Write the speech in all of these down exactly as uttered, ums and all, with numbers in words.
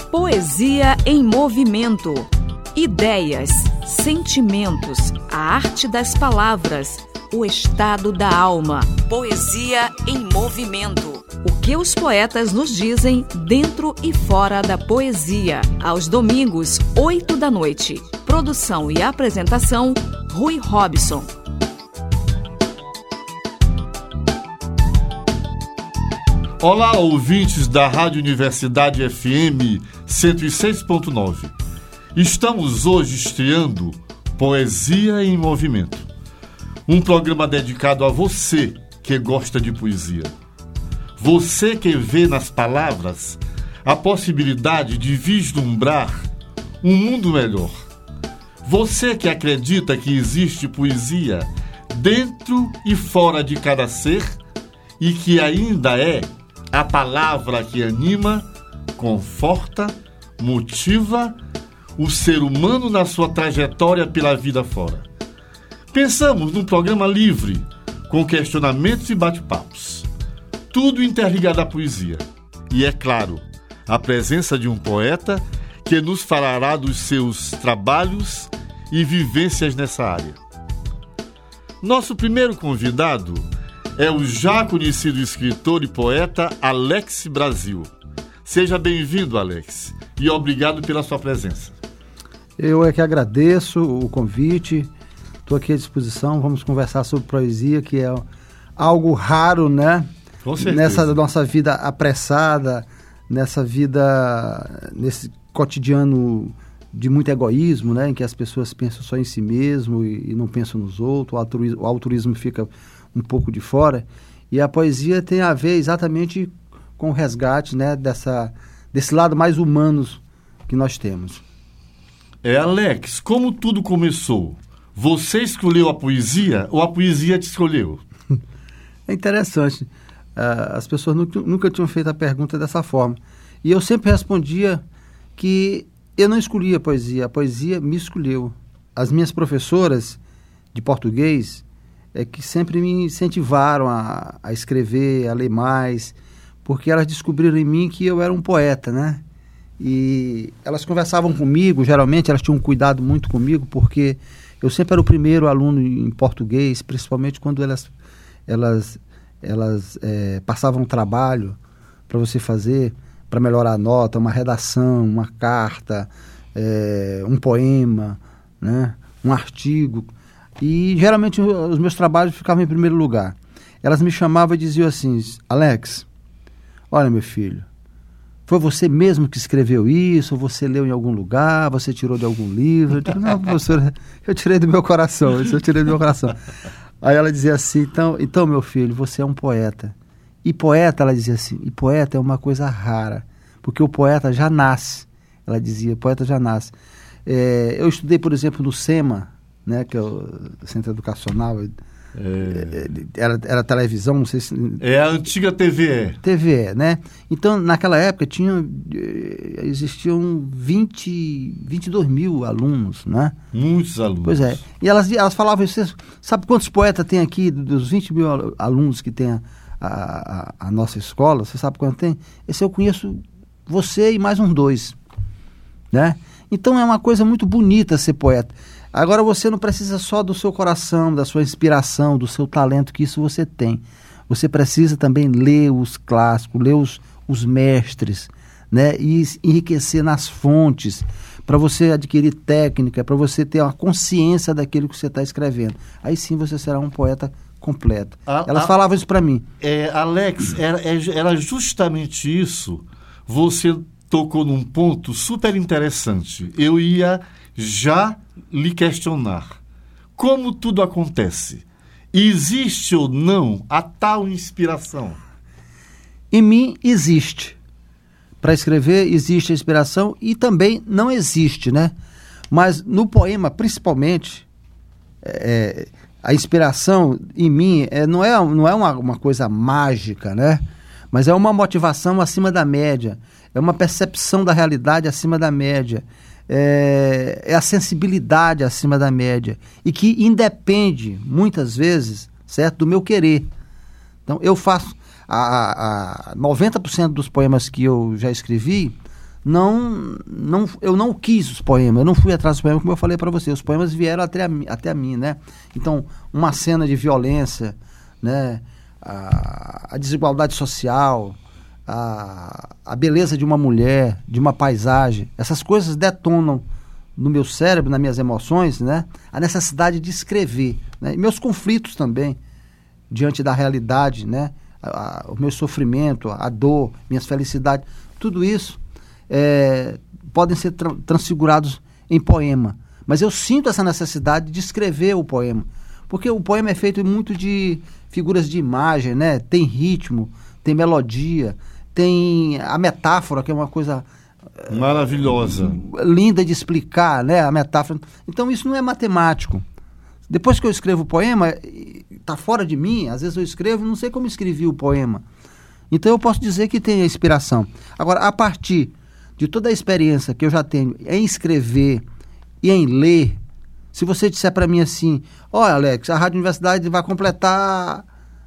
Poesia em movimento. Ideias, sentimentos, a arte das palavras, o estado da alma. Poesia em movimento. O que os poetas nos dizem dentro e fora da poesia. Aos domingos, oito da noite. Produção e apresentação, Rui Robson. Olá, ouvintes da Rádio Universidade F M cento e seis ponto nove. Estamos hoje estreando Poesia em Movimento, um programa dedicado a você que gosta de poesia. Você que vê nas palavras a possibilidade de vislumbrar um mundo melhor. Você que acredita que existe poesia dentro e fora de cada ser e que ainda é a palavra que anima, conforta, motiva o ser humano na sua trajetória pela vida fora. Pensamos num programa livre, com questionamentos e bate-papos. Tudo interligado à poesia. E, é claro, a presença de um poeta que nos falará dos seus trabalhos e vivências nessa área. Nosso primeiro convidado é o já conhecido escritor e poeta Alex Brasil. Seja bem-vindo, Alex, e obrigado pela sua presença. Eu é que agradeço o convite, estou aqui à disposição, vamos conversar sobre poesia, que é algo raro, né? Com certeza. Nessa nossa vida apressada, nessa vida, nesse cotidiano de muito egoísmo, né? Em que as pessoas pensam só em si mesmo e, e não pensam nos outros, o altruísmo, o altruísmo fica um pouco de fora, e a poesia tem a ver exatamente com o resgate, né, dessa, desse lado mais humano que nós temos. É, Alex, como tudo começou? Você escolheu a poesia ou a poesia te escolheu? É interessante. Uh, as pessoas nunca, nunca tinham feito a pergunta dessa forma. E eu sempre respondia que eu não escolhi a poesia, a poesia me escolheu. As minhas professoras de português é que sempre me incentivaram a, a escrever, a ler mais, porque elas descobriram em mim que eu era um poeta, né? E elas conversavam comigo, geralmente elas tinham um cuidado muito comigo, porque eu sempre era o primeiro aluno em português, principalmente quando elas, elas, elas é, passavam um trabalho para você fazer, para melhorar a nota, uma redação, uma carta, é, um poema, né? Um artigo. E geralmente os meus trabalhos ficavam em primeiro lugar. Elas me chamavam e diziam assim: Alex, olha, meu filho, foi você mesmo que escreveu isso? Ou você leu em algum lugar? Você tirou de algum livro? Eu digo, não, professora, eu tirei do meu coração. Isso eu tirei do meu coração. Aí ela dizia assim: então, então, meu filho, você é um poeta. E poeta, ela dizia assim, e poeta é uma coisa rara, porque o poeta já nasce. Ela dizia, poeta já nasce. É, eu estudei, por exemplo, no SEMA, né, que é o Centro Educacional, é. era, era televisão, não sei se... É a antiga T V E. T V E, né? Então, naquela época, tinha, existiam vinte, vinte e dois mil alunos, né? Muitos alunos. Pois é. E elas, elas falavam, você sabe quantos poetas tem aqui, dos vinte mil alunos que tem a, a, a nossa escola? Você sabe quanto tem? Esse eu conheço você e mais uns dois, né? Então, é uma coisa muito bonita ser poeta. Agora você não precisa só do seu coração, da sua inspiração, do seu talento, que isso você tem. Você precisa também ler os clássicos, ler os, os mestres, né? E enriquecer nas fontes, para você adquirir técnica, para você ter uma consciência daquilo que você está escrevendo. Aí sim você será um poeta completo. A, Elas a, falavam isso para mim. É, Alex, era, era justamente isso. Você tocou num ponto super interessante. Eu ia já lhe questionar. Como tudo acontece? Existe ou não a tal inspiração? Em mim existe. Para escrever existe a inspiração e também não existe, né? Mas no poema, principalmente, é, a inspiração em mim é, não é, não é uma, uma coisa mágica, né? Mas é uma motivação acima da média. É uma percepção da realidade acima da média. É, é a sensibilidade acima da média e que independe, muitas vezes, certo, do meu querer. Então, eu faço... A, a noventa por cento dos poemas que eu já escrevi não, não, eu não quis os poemas, eu não fui atrás dos poemas, como eu falei para você, os poemas vieram até a, até a mim, né? Então, uma cena de violência, né? a, a desigualdade social, a, a beleza de uma mulher, de uma paisagem, essas coisas detonam no meu cérebro, nas minhas emoções, né? A necessidade de escrever, né? E meus conflitos também, diante da realidade, né? a, a, o meu sofrimento, a dor, minhas felicidades, tudo isso É, podem ser tra- transfigurados em poema, mas eu sinto essa necessidade de escrever o poema, porque o poema é feito muito de figuras de imagem, né? Tem ritmo, tem melodia, tem a metáfora, que é uma coisa maravilhosa, linda de explicar, né? A metáfora. Então isso não é matemático. Depois que eu escrevo o poema, está fora de mim. Às vezes eu escrevo e não sei como escrevi o poema, então eu posso dizer que tem a inspiração. Agora, a partir de toda a experiência que eu já tenho em escrever e em ler, se você disser para mim assim, olha, Alex, a Rádio Universidade vai completar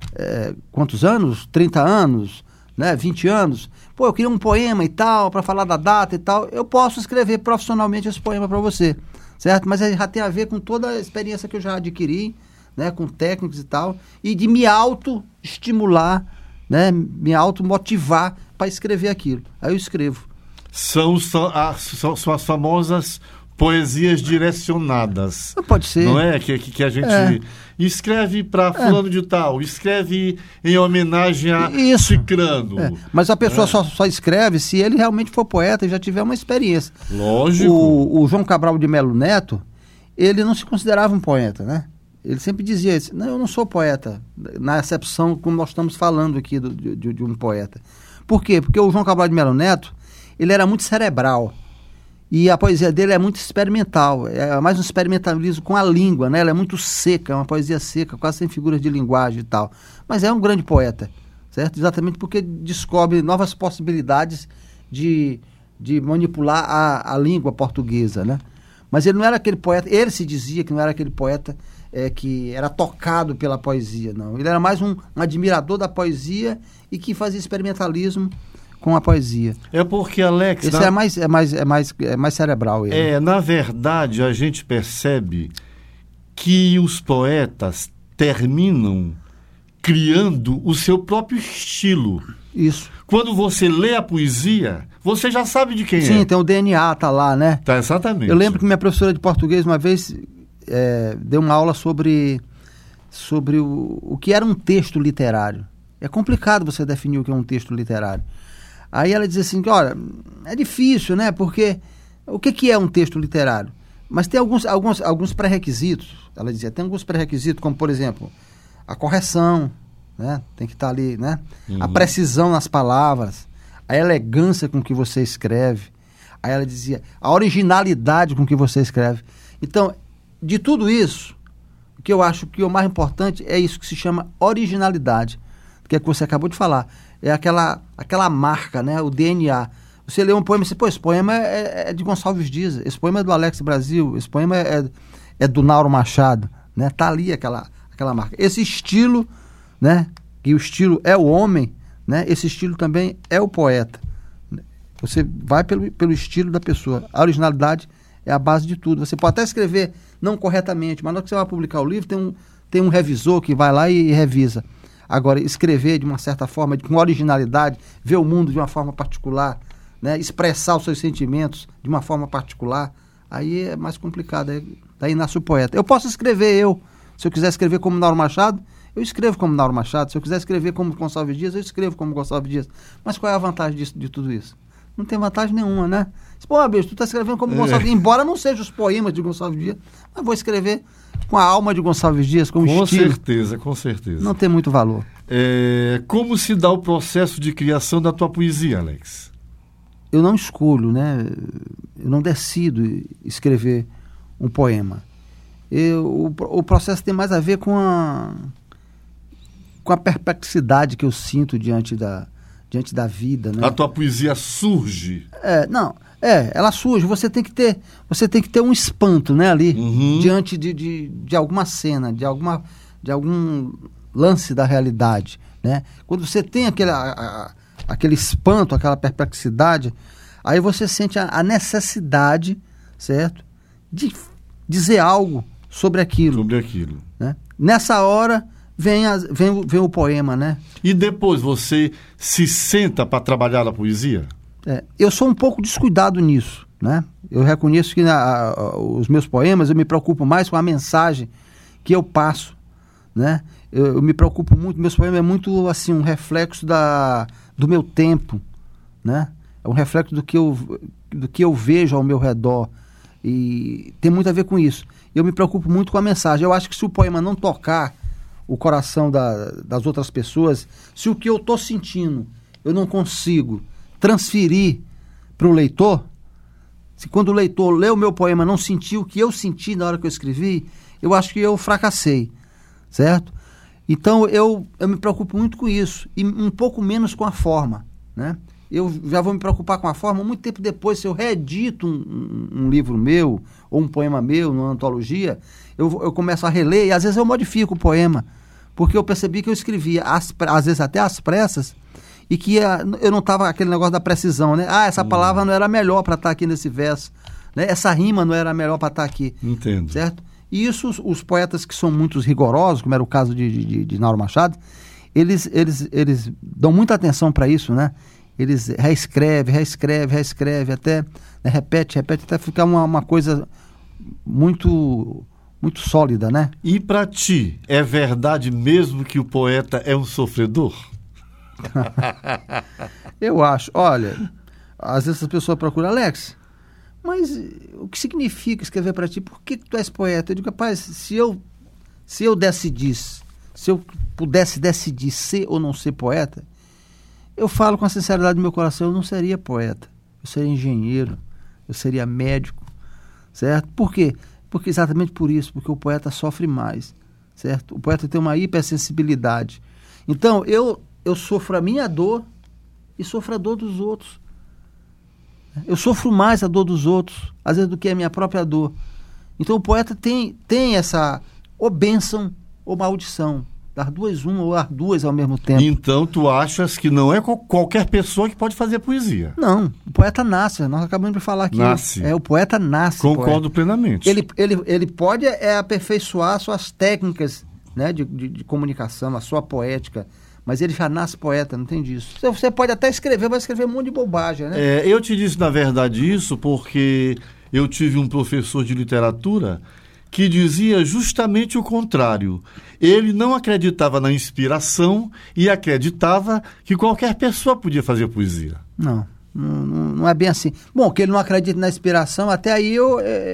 é, quantos anos? trinta anos, né? vinte anos. Pô, eu queria um poema e tal, para falar da data e tal. Eu posso escrever profissionalmente esse poema para você, certo? Mas já tem a ver com toda a experiência que eu já adquiri, né? Com técnicos e tal, e de me auto-estimular, né? Me automotivar para escrever aquilo. Aí eu escrevo. São, são, as, são, são as famosas poesias direcionadas. Pode ser. Não é? Que, que, que a gente é. escreve para fulano é. de tal, escreve em homenagem a Isso. Cicrano. É. Mas a pessoa é. só, só escreve se ele realmente for poeta e já tiver uma experiência. Lógico. O, o João Cabral de Melo Neto, ele não se considerava um poeta, né? Ele sempre dizia isso, não, eu não sou poeta, na acepção como nós estamos falando aqui do, de, de um poeta. Por quê? Porque o João Cabral de Melo Neto, ele era muito cerebral, e a poesia dele é muito experimental, é mais um experimentalismo com a língua, né? Ela é muito seca, é uma poesia seca, quase sem figuras de linguagem e tal, mas é um grande poeta, certo? Exatamente porque descobre novas possibilidades de, de manipular a, a língua portuguesa, né? Mas ele não era aquele poeta, ele se dizia que não era aquele poeta é, que era tocado pela poesia, não. Ele era mais um, um admirador da poesia e que fazia experimentalismo com a poesia. É porque, Alex... Esse na... é, mais, é, mais, é, mais, é mais cerebral. Ele. É, na verdade, a gente percebe que os poetas terminam criando o seu próprio estilo. Isso. Quando você lê a poesia, você já sabe de quem Sim, é. Sim, tem o D N A, tá lá, né? Tá, exatamente. Eu lembro que minha professora de português uma vez é, deu uma aula sobre, sobre o, o que era um texto literário. É complicado você definir o que é um texto literário. Aí ela diz assim, olha, é difícil, né? Porque o que, que é um texto literário? Mas tem alguns, alguns, alguns pré-requisitos. Ela dizia, tem alguns pré-requisitos, como, por exemplo, a correção, né? Tem que estar ali, né? Uhum. A precisão nas palavras, a elegância com que você escreve. Aí ela dizia, a originalidade com que você escreve. Então, de tudo isso, o que eu acho que o mais importante é isso que se chama originalidade, que é que você acabou de falar. É aquela, aquela marca, né? O D N A. Você lê um poema e diz, pô, esse poema é, é de Gonçalves Dias, esse poema é do Alex Brasil, esse poema é, é do Nauro Machado, né? Tá ali aquela, aquela marca. Esse estilo, né? Que o estilo é o homem, né? Esse estilo também é o poeta. Você vai pelo, pelo estilo da pessoa. A originalidade é a base de tudo. Você pode até escrever não corretamente, mas na hora que você vai publicar o livro, tem um, tem um revisor que vai lá e, e revisa. Agora, escrever de uma certa forma, com originalidade, ver o mundo de uma forma particular, né? Expressar os seus sentimentos de uma forma particular, aí é mais complicado. Aí, daí nasce o poeta. Eu posso escrever eu. Se eu quiser escrever como Nauro Machado, eu escrevo como Nauro Machado. Se eu quiser escrever como Gonçalves Dias, eu escrevo como Gonçalves Dias. Mas qual é a vantagem disso, de tudo isso? Não tem vantagem nenhuma, né? Pô, bicho, tu está escrevendo como é. Gonçalves Dias, embora não sejam os poemas de Gonçalves Dias, mas vou escrever com a alma de Gonçalves Dias, com o com estilo. Com certeza, com certeza. Não tem muito valor. É, como se dá o processo de criação da tua poesia, Alex? Eu não escolho, né? Eu não decido escrever um poema. Eu, o, o processo tem mais a ver com a, com a perplexidade que eu sinto diante da, diante da vida, né? A tua poesia surge? É, não, é, ela surge. Você tem que ter, você tem que ter um espanto, né, ali, uhum. diante de, de, de alguma cena, de, alguma, de algum lance da realidade, né? Quando você tem aquele, a, a, aquele espanto, aquela perplexidade, Aí você sente a, a necessidade, certo, de dizer algo sobre aquilo. Sobre aquilo. Né? Nessa hora vem, a, vem, vem o poema, né? E depois você se senta para trabalhar a poesia? É, eu sou um pouco descuidado nisso, né? Eu reconheço que na, a, os meus poemas eu me preocupo mais com a mensagem que eu passo, né? Eu, eu me preocupo muito, meus poemas é muito assim um reflexo da, do meu tempo, né? É um reflexo do que eu, do que eu vejo ao meu redor e tem muito a ver com isso. Eu me preocupo muito com a mensagem. Eu acho que se o poema não tocar o coração da, das outras pessoas, se o que eu estou sentindo eu não consigo transferir para o leitor, se quando o leitor lê o meu poema não sentiu o que eu senti na hora que eu escrevi, eu acho que eu fracassei, certo? Então eu, eu me preocupo muito com isso e um pouco menos com a forma, né? Eu já vou me preocupar com a forma muito tempo depois, se eu reedito um, um, um livro meu ou um poema meu, numa antologia, eu, eu começo a reler e às vezes eu modifico o poema, porque eu percebi que eu escrevia, às, às vezes até às pressas, e que a, eu não estava aquele negócio da precisão, né? Ah, essa palavra não era melhor para estar aqui nesse verso, né? Essa rima não era melhor para estar aqui. Entendo. Certo? E isso, os, os poetas que são muito rigorosos, como era o caso de, de, de Nauro Machado, eles, eles, eles dão muita atenção para isso, né? Eles reescrevem, reescrevem, reescrevem, até né, repete, repete, até ficar uma, uma coisa muito, muito sólida, né? E para ti, é verdade mesmo que o poeta é um sofredor? Eu acho. Olha, às vezes as pessoas procuram, Alex, mas o que significa escrever para ti? Por que tu és poeta? Eu digo, rapaz, se eu, se eu decidisse, se eu pudesse decidir ser ou não ser poeta, eu falo com a sinceridade do meu coração, eu não seria poeta, eu seria engenheiro, eu seria médico, certo? Por quê? Porque exatamente por isso, porque o poeta sofre mais, certo? O poeta tem uma hipersensibilidade. Então, eu, eu sofro a minha dor e sofro a dor dos outros. Eu sofro mais a dor dos outros, às vezes, do que a minha própria dor. Então, o poeta tem, tem essa ou bênção ou maldição. Dar duas uma ou as duas ao mesmo tempo. Então, tu achas que não é qualquer pessoa que pode fazer poesia? Não, o poeta nasce. Nós acabamos de falar aqui. Nasce. É, o poeta nasce. Concordo poeta. plenamente. Ele, ele, ele pode é, aperfeiçoar suas técnicas, né, de, de, de comunicação, a sua poética, mas ele já nasce poeta, não tem disso. Você pode até escrever, mas escrever um monte de bobagem, né? É, eu te disse, na verdade, isso porque eu tive um professor de literatura que dizia justamente o contrário. Ele não acreditava na inspiração e acreditava que qualquer pessoa podia fazer poesia. Não, não, não é bem assim. Bom, que ele não acredita na inspiração, até aí eu,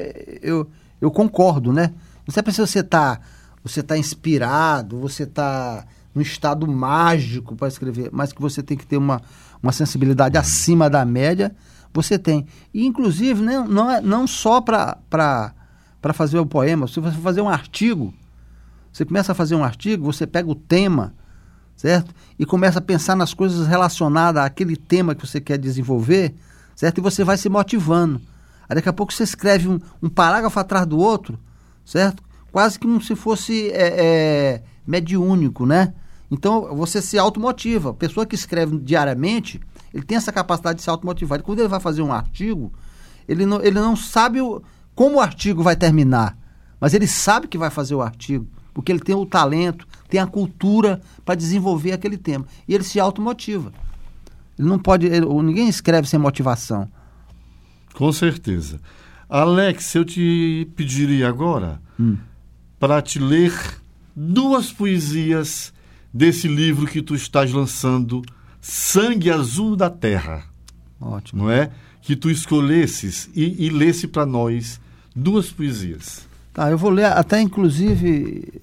eu, eu concordo, né? Não é preciso você estar você tá inspirado, você está num estado mágico para escrever, mas que você tem que ter uma, uma sensibilidade acima da média, você tem. E, inclusive, né, não, é, não só para... para fazer o poema, se você fazer um artigo, você começa a fazer um artigo, você pega o tema, certo? E começa a pensar nas coisas relacionadas àquele tema que você quer desenvolver, certo? E você vai se motivando. Aí daqui a pouco você escreve um, um parágrafo atrás do outro, certo? Quase como se fosse é, é, mediúnico, né? Então você se automotiva. A pessoa que escreve diariamente, ele tem essa capacidade de se automotivar. E quando ele vai fazer um artigo, ele não, ele não sabe o como o artigo vai terminar, mas ele sabe que vai fazer o artigo, porque ele tem o talento, tem a cultura para desenvolver aquele tema. E ele se automotiva. Ele não pode, ele, ninguém escreve sem motivação. Com certeza. Alex, eu te pediria agora hum. para te ler duas poesias desse livro que tu estás lançando, Sangue Azul da Terra. Ótimo. Não é? Que tu escolhesses e, e lesse para nós duas poesias. Tá, eu vou ler até, inclusive,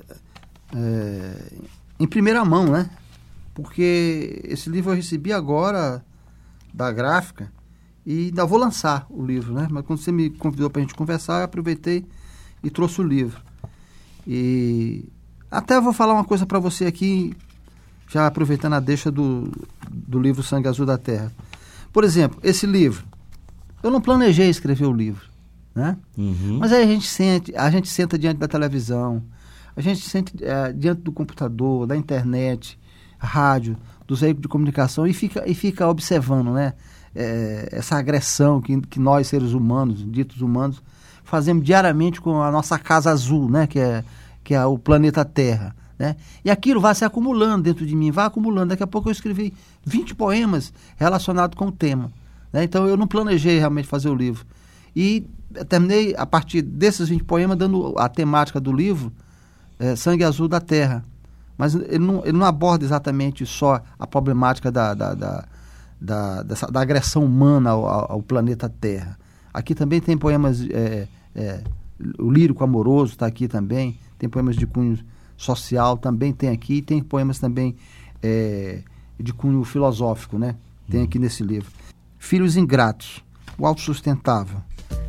é, em primeira mão, né? Porque esse livro eu recebi agora da gráfica e ainda vou lançar o livro, né? Mas quando você me convidou para a gente conversar, eu aproveitei e trouxe o livro. E até eu vou falar uma coisa para você aqui, já aproveitando a deixa do, do livro Sangue Azul da Terra. Por exemplo, esse livro, eu não planejei escrever o livro, né? Uhum. Mas aí a gente, sente, a gente senta diante da televisão, a gente senta é, diante do computador, da internet, rádio, dos veículos de comunicação e fica, e fica observando, né? é, essa agressão que, que nós, seres humanos, ditos humanos, fazemos diariamente com a nossa casa azul, né? que, é, que é o planeta Terra. Né? E aquilo vai se acumulando dentro de mim, vai acumulando. Daqui a pouco eu escrevi vinte poemas relacionados com o tema. Né? Então eu não planejei realmente fazer o livro. E terminei, a partir desses vinte poemas, dando a temática do livro, é, Sangue Azul da Terra. Mas ele não, ele não aborda exatamente só a problemática da, da, da, da, dessa, da agressão humana ao, ao planeta Terra. Aqui também tem poemas, é, é, o lírico amoroso está aqui também, tem poemas de cunho social, também tem aqui, e tem poemas também é, de cunho filosófico, né? Tem aqui nesse livro. Filhos ingratos, o autossustentável.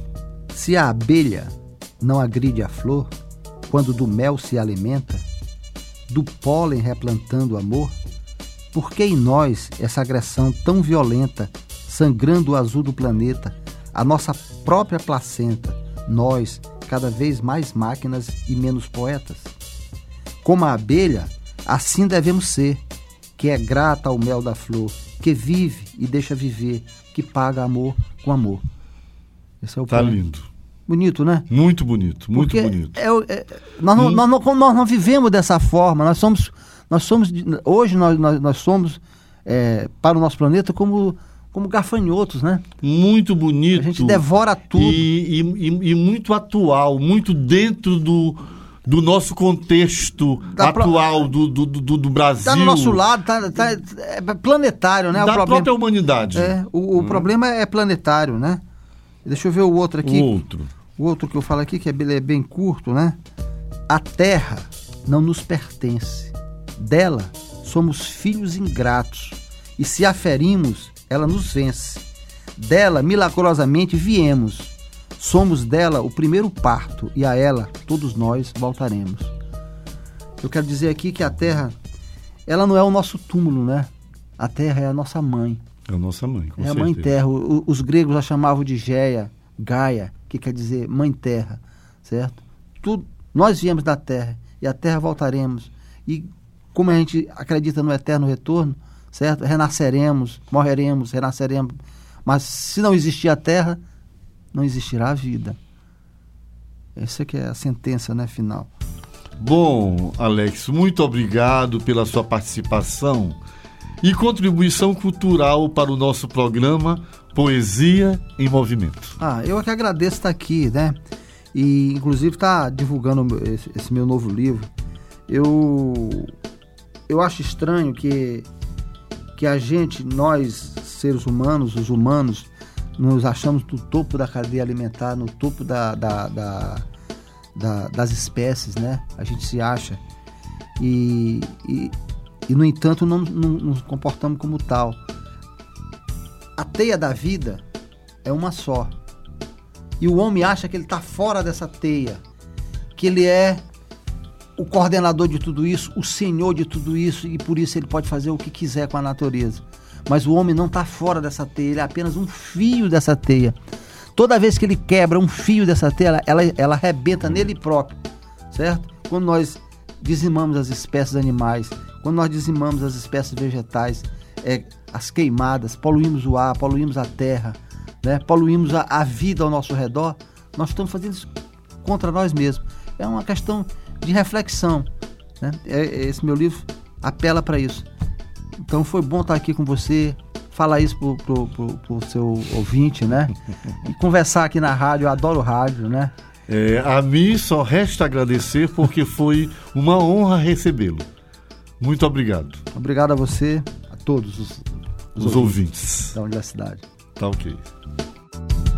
Se a abelha não agride a flor, quando do mel se alimenta, do pólen replantando amor, por que em nós essa agressão tão violenta, sangrando o azul do planeta, a nossa própria placenta, nós, cada vez mais máquinas e menos poetas? Como a abelha, assim devemos ser, que é grata ao mel da flor, que vive e deixa viver, que paga amor com amor. Esse é o Tá poema. lindo. Bonito, né? Muito bonito, muito Porque bonito. É, é, nós, não, Hum. nós, não, nós não vivemos dessa forma. Nós somos, nós somos hoje nós, nós, nós somos é, para o nosso planeta como, como gafanhotos, né? Muito bonito. A gente devora tudo. E, e, e, e muito atual, muito dentro do, do nosso contexto Da pro- atual do, do, do, do Brasil. Está do nosso lado, tá, tá, é planetário, né? Da o problema, própria humanidade. é, o, o problema é planetário, né? Deixa eu ver o outro aqui. O outro. O outro que eu falo aqui, que é bem, é bem curto, né? A terra não nos pertence. Dela somos filhos ingratos. E se a ferimos, ela nos vence. Dela, milagrosamente, viemos. Somos dela o primeiro parto. E a ela, todos nós voltaremos. Eu quero dizer aqui que a terra, ela não é o nosso túmulo, né? A terra é a nossa mãe. É a nossa mãe, com É a certeza. mãe terra. O- Os gregos a chamavam de Geia, Gaia, que quer dizer mãe terra, certo? Tudo, nós viemos da terra e a terra voltaremos. E como a gente acredita no eterno retorno, certo? Renasceremos, morreremos, renasceremos. Mas se não existir a terra, não existirá a vida. Essa que é a sentença, né, final. Bom, Alex, muito obrigado pela sua participação e contribuição cultural para o nosso programa Poesia em Movimento. Ah, eu é que agradeço estar aqui, né? E, inclusive, estar divulgando esse, esse meu novo livro. Eu, eu acho estranho que, que a gente, nós, seres humanos, os humanos, nos achamos no topo da cadeia alimentar, no topo da, da, da, da, das espécies, né? A gente se acha. E, e, e no entanto, não, não, não nos comportamos como tal. A teia da vida é uma só. E o homem acha que ele está fora dessa teia, que ele é o coordenador de tudo isso, o senhor de tudo isso, e por isso ele pode fazer o que quiser com a natureza. Mas o homem não está fora dessa teia, ele é apenas um fio dessa teia. Toda vez que ele quebra um fio dessa teia, ela, ela arrebenta nele próprio, certo? Quando nós dizimamos as espécies animais, quando nós dizimamos as espécies vegetais, é, as queimadas, poluímos o ar, poluímos a terra, né? Poluímos a, a vida ao nosso redor, nós estamos fazendo isso contra nós mesmos. É uma questão de reflexão, né? É, esse meu livro apela para isso. Então foi bom estar aqui com você, falar isso pro, pro, pro, pro seu ouvinte, né? E conversar aqui na rádio, eu adoro rádio, né? É, a mim só resta agradecer porque foi uma honra recebê-lo. Muito obrigado. Obrigado a você, a todos os, Os ouvintes. da universidade. Tá ok.